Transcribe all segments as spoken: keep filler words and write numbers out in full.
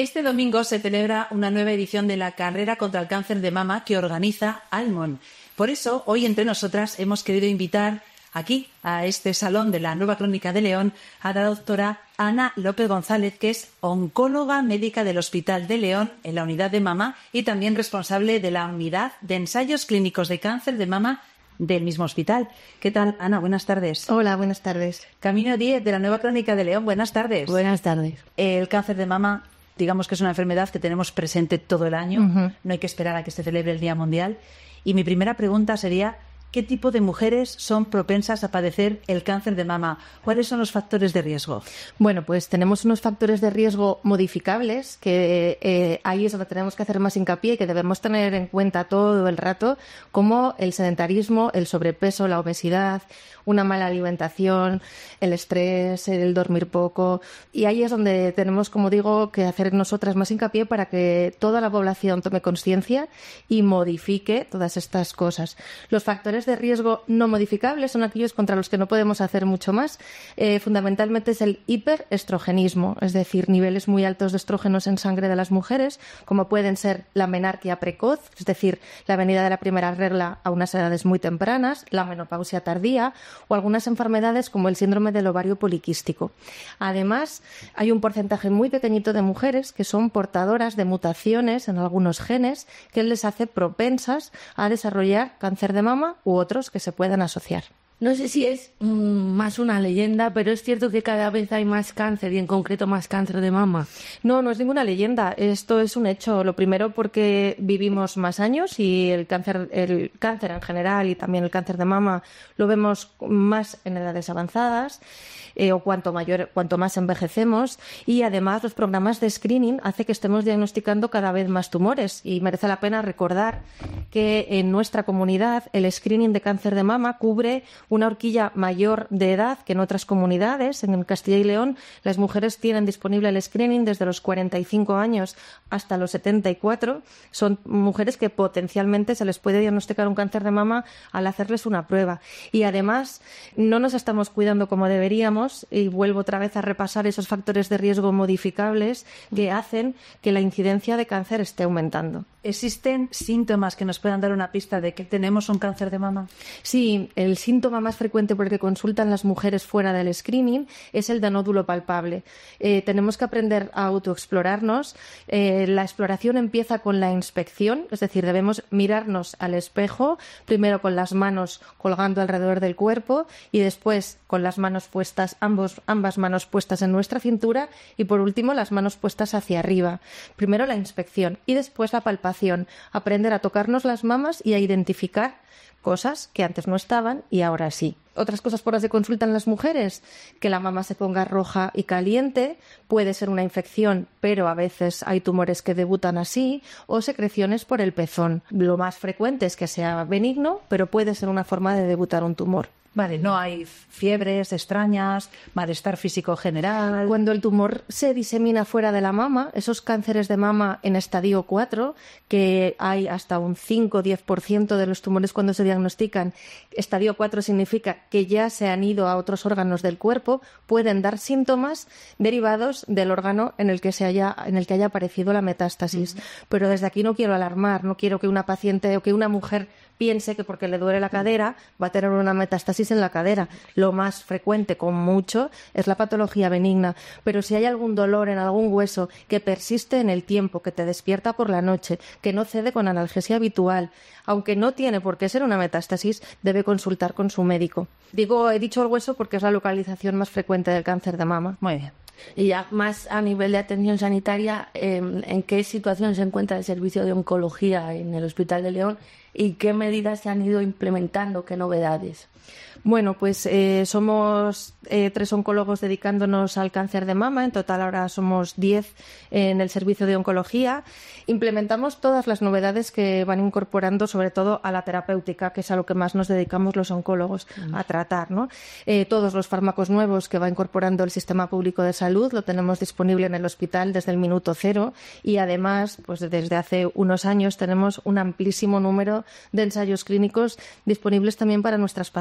Este domingo se celebra una nueva edición de la carrera contra el cáncer de mama que organiza Almon. Por eso, hoy entre nosotras hemos querido invitar aquí, a este salón de la Nueva Crónica de León, a la doctora Ana López González, que es oncóloga médica del Hospital de León en la unidad de mama y también responsable de la unidad de ensayos clínicos de cáncer de mama del mismo hospital. ¿Qué tal, Ana? Buenas tardes. Hola, buenas tardes. Camino Díez, de la Nueva Crónica de León. Buenas tardes. Buenas tardes. El cáncer de mama, digamos que es una enfermedad que tenemos presente todo el año. Uh-huh. No hay que esperar a que se celebre el Día Mundial. Y mi primera pregunta sería, ¿qué tipo de mujeres son propensas a padecer el cáncer de mama? ¿Cuáles son los factores de riesgo? Bueno, pues tenemos unos factores de riesgo modificables que eh, ahí es donde tenemos que hacer más hincapié y que debemos tener en cuenta todo el rato, como el sedentarismo, el sobrepeso, la obesidad, una mala alimentación, el estrés, el dormir poco. Y ahí es donde tenemos, como digo, que hacer nosotras más hincapié para que toda la población tome conciencia y modifique todas estas cosas. Los factores de riesgo no modificables son aquellos contra los que no podemos hacer mucho más. Eh, fundamentalmente es el hiperestrogenismo, es decir, niveles muy altos de estrógenos en sangre de las mujeres, como pueden ser la menarquia precoz, es decir, la venida de la primera regla a unas edades muy tempranas, la menopausia tardía, o algunas enfermedades como el síndrome del ovario poliquístico. Además, hay un porcentaje muy pequeñito de mujeres que son portadoras de mutaciones en algunos genes que les hace propensas a desarrollar cáncer de mama u otros que se puedan asociar. No sé si es mmm, más una leyenda, pero es cierto que cada vez hay más cáncer y en concreto más cáncer de mama. No, no es ninguna leyenda. Esto es un hecho. Lo primero porque vivimos más años y el cáncer, el cáncer en general y también el cáncer de mama lo vemos más en edades avanzadas. Eh, o cuanto mayor, cuanto más envejecemos, y además los programas de screening hacen que estemos diagnosticando cada vez más tumores, y merece la pena recordar que en nuestra comunidad el screening de cáncer de mama cubre una horquilla mayor de edad que en otras comunidades. En Castilla y León las mujeres tienen disponible el screening desde los cuarenta y cinco años hasta los setenta y cuatro. Son mujeres que potencialmente se les puede diagnosticar un cáncer de mama al hacerles una prueba, y además no nos estamos cuidando como deberíamos. Y vuelvo otra vez a repasar esos factores de riesgo modificables que hacen que la incidencia de cáncer esté aumentando. ¿Existen síntomas que nos puedan dar una pista de que tenemos un cáncer de mama? Sí, el síntoma más frecuente por el que consultan las mujeres fuera del screening es el de nódulo palpable. Eh, tenemos que aprender a autoexplorarnos. Eh, la exploración empieza con la inspección, es decir, debemos mirarnos al espejo, primero con las manos colgando alrededor del cuerpo y después con las manos puestas, ambos, ambas manos puestas en nuestra cintura, y por último las manos puestas hacia arriba. Primero la inspección y después la palpación. Aprender a tocarnos las mamas y a identificar cosas que antes no estaban y ahora sí. Otras cosas por las que consultan las mujeres, que la mama se ponga roja y caliente, puede ser una infección, pero a veces hay tumores que debutan así, o secreciones por el pezón. Lo más frecuente es que sea benigno, pero puede ser una forma de debutar un tumor. Vale, no hay fiebres extrañas, malestar físico general. Cuando el tumor se disemina fuera de la mama, esos cánceres de mama en estadio cuatro, que hay hasta un cinco a diez por ciento de los tumores cuando se diagnostican, estadio cuatro significa que ya se han ido a otros órganos del cuerpo, pueden dar síntomas derivados del órgano en el que se haya, en el que haya aparecido la metástasis. Uh-huh. Pero desde aquí no quiero alarmar, no quiero que una paciente o que una mujer piense que porque le duele la cadera va a tener una metástasis en la cadera. Lo más frecuente, con mucho, es la patología benigna. Pero si hay algún dolor en algún hueso que persiste en el tiempo, que te despierta por la noche, que no cede con analgesia habitual, aunque no tiene por qué ser una metástasis, debe consultar con su médico. Digo, he dicho el hueso porque es la localización más frecuente del cáncer de mama. Muy bien. Y ya más a nivel de atención sanitaria, eh, ¿en qué situación se encuentra el servicio de oncología en el Hospital de León y qué medidas se han ido implementando, qué novedades? Bueno, pues eh, somos eh, tres oncólogos dedicándonos al cáncer de mama. En total ahora somos diez en el servicio de oncología. Implementamos todas las novedades que van incorporando, sobre todo a la terapéutica, que es a lo que más nos dedicamos los oncólogos mm. a tratar, ¿no? Eh, todos los fármacos nuevos que va incorporando el sistema público de salud lo tenemos disponible en el hospital desde el minuto cero, y además, pues desde hace unos años tenemos un amplísimo número de ensayos clínicos disponibles también para nuestras pacientes.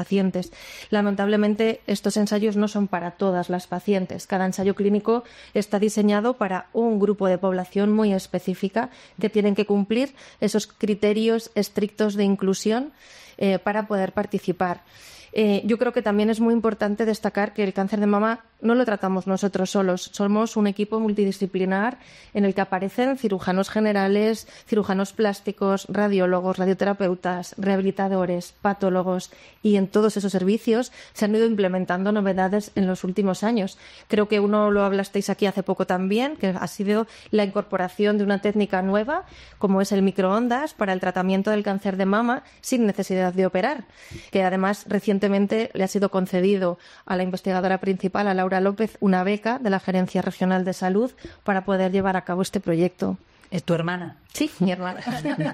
análisis. Lamentablemente, estos ensayos no son para todas las pacientes. Cada ensayo clínico está diseñado para un grupo de población muy específica que tienen que cumplir esos criterios estrictos de inclusión eh, para poder participar. Eh, yo creo que también es muy importante destacar que el cáncer de mama no lo tratamos nosotros solos. Somos un equipo multidisciplinar en el que aparecen cirujanos generales, cirujanos plásticos, radiólogos, radioterapeutas, rehabilitadores, patólogos, y en todos esos servicios se han ido implementando novedades en los últimos años. Creo que uno lo hablasteis aquí hace poco también, que ha sido la incorporación de una técnica nueva, como es el microondas, para el tratamiento del cáncer de mama sin necesidad de operar, que además recientemente le ha sido concedido a la investigadora principal, a Laura López, una beca de la Gerencia Regional de Salud para poder llevar a cabo este proyecto. ¿Es tu hermana? Sí, mi hermana.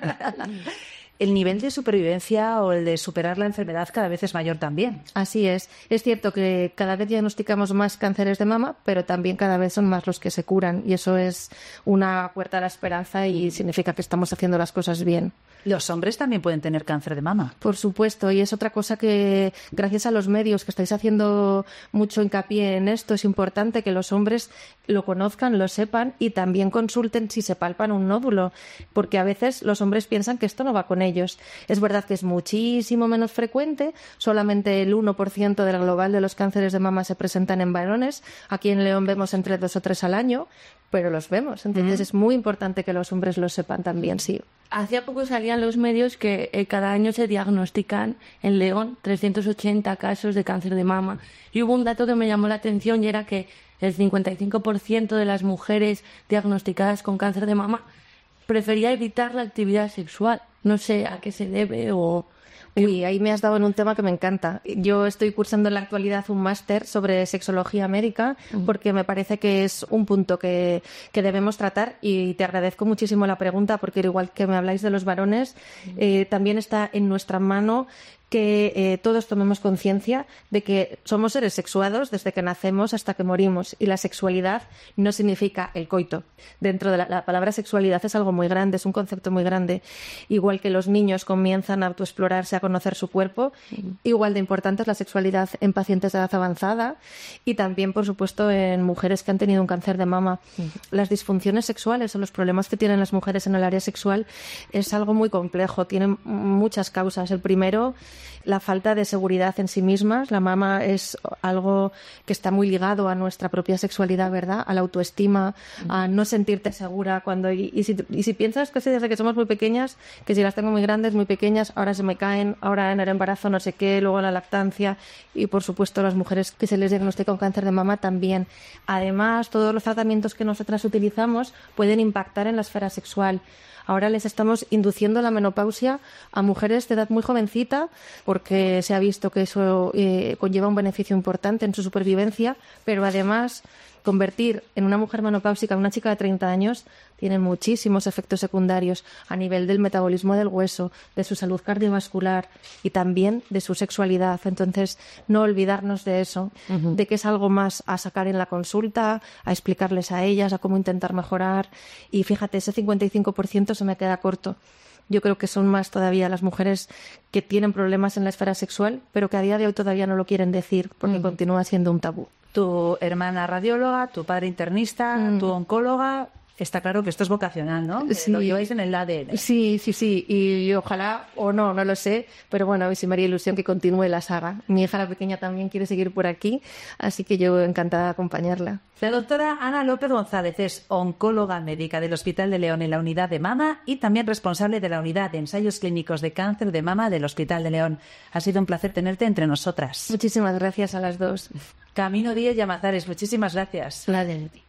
El nivel de supervivencia o el de superar la enfermedad cada vez es mayor también. Así es. Es cierto que cada vez diagnosticamos más cánceres de mama, pero también cada vez son más los que se curan, y eso es una puerta a la esperanza y significa que estamos haciendo las cosas bien. Los hombres también pueden tener cáncer de mama. Por supuesto, y es otra cosa que, gracias a los medios que estáis haciendo mucho hincapié en esto, es importante que los hombres lo conozcan, lo sepan y también consulten si se palpan un nódulo, porque a veces los hombres piensan que esto no va con ellos. Es verdad que es muchísimo menos frecuente, solamente el uno por ciento del global de los cánceres de mama se presentan en varones. Aquí en León vemos entre dos o tres al año, pero los vemos. Entonces mm. es muy importante que los hombres lo sepan también, sí. Hacía poco salían los medios que eh, cada año se diagnostican en León trescientos ochenta casos de cáncer de mama. Y hubo un dato que me llamó la atención, y era que el cincuenta y cinco por ciento de las mujeres diagnosticadas con cáncer de mama prefería evitar la actividad sexual. No sé a qué se debe o... Uy, ahí me has dado en un tema que me encanta. Yo estoy cursando en la actualidad un máster sobre sexología médica porque me parece que es un punto que, que debemos tratar, y te agradezco muchísimo la pregunta porque, igual que me habláis de los varones, eh, también está en nuestra mano que eh, todos tomemos conciencia de que somos seres sexuados desde que nacemos hasta que morimos, y la sexualidad no significa el coito. Dentro de la, la palabra sexualidad es algo muy grande, es un concepto muy grande. Igual que los niños comienzan a autoexplorarse, a conocer su cuerpo, uh-huh. igual de importante es la sexualidad en pacientes de edad avanzada y también, por supuesto, en mujeres que han tenido un cáncer de mama. Uh-huh. Las disfunciones sexuales o los problemas que tienen las mujeres en el área sexual es algo muy complejo, tienen muchas causas. El primero, la falta de seguridad en sí mismas. La mama es algo que está muy ligado a nuestra propia sexualidad, ¿verdad? A la autoestima, a no sentirte segura cuando... Y, y, si, y si piensas que desde que somos muy pequeñas, que si las tengo muy grandes, muy pequeñas, ahora se me caen, ahora en el embarazo no sé qué, luego en la lactancia, y por supuesto las mujeres que se les diagnostica un cáncer de mama también. Además, todos los tratamientos que nosotras utilizamos pueden impactar en la esfera sexual. Ahora les estamos induciendo la menopausia a mujeres de edad muy jovencita porque se ha visto que eso eh, conlleva un beneficio importante en su supervivencia, pero además convertir en una mujer menopáusica a una chica de treinta años tiene muchísimos efectos secundarios a nivel del metabolismo del hueso, de su salud cardiovascular y también de su sexualidad. Entonces, no olvidarnos de eso, uh-huh. de que es algo más a sacar en la consulta, a explicarles a ellas, a cómo intentar mejorar. Y fíjate, ese cincuenta y cinco por ciento se me queda corto. Yo creo que son más todavía las mujeres que tienen problemas en la esfera sexual, pero que a día de hoy todavía no lo quieren decir porque uh-huh. continúa siendo un tabú. Tu hermana radióloga, tu padre internista, mm. tu oncóloga. Está claro que esto es vocacional, ¿no? Sí. Lo lleváis en el A D N. Sí, sí, sí. Y, y ojalá, o no, no lo sé, pero bueno, a mí sí me haría ilusión que continúe la saga. Mi hija, la pequeña, también quiere seguir por aquí, así que yo encantada de acompañarla. La doctora Ana López González es oncóloga médica del Hospital de León en la unidad de mama y también responsable de la unidad de ensayos clínicos de cáncer de mama del Hospital de León. Ha sido un placer tenerte entre nosotras. Muchísimas gracias a las dos. Camino Díez Llamazares, muchísimas gracias. Gracias a ti.